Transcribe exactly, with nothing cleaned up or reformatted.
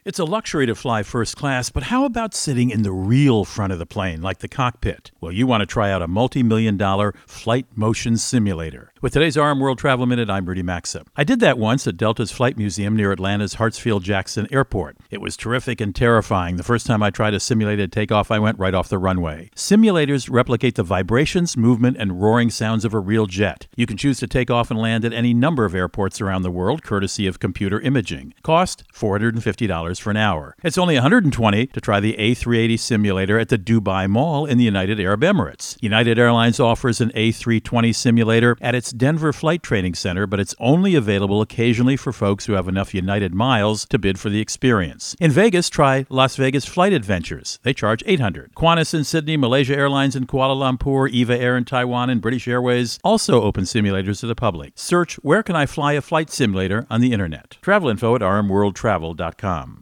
It's a luxury to fly first class, but how about sitting in the real front of the plane, like the cockpit? Well, you want to try out a multi-million dollar flight motion simulator. With today's R M World Travel Minute, I'm Rudy Maxa. I did that once at Delta's Flight Museum near Atlanta's Hartsfield-Jackson Airport. It was terrific and terrifying. The first time I tried a simulated takeoff, I went right off the runway. Simulators replicate the vibrations, movement, and roaring sounds of a real jet. You can choose to take off and land at any number of airports around the world, courtesy of computer imaging. Cost four hundred fifty dollars for an hour. It's only one hundred twenty dollars to try the A three eighty simulator at the Dubai Mall in the United Arab Emirates. United Airlines offers an A three twenty simulator at its Denver Flight Training Center, but it's only available occasionally for folks who have enough United miles to bid for the experience. In Vegas, try Las Vegas Flight Adventures. They charge eight hundred dollars. Qantas in Sydney, Malaysia Airlines in Kuala Lumpur, Eva Air in Taiwan, and British Airways also open simulators to the public. Search "Where can I fly a flight simulator" on the internet. Travel info at r m world travel dot com.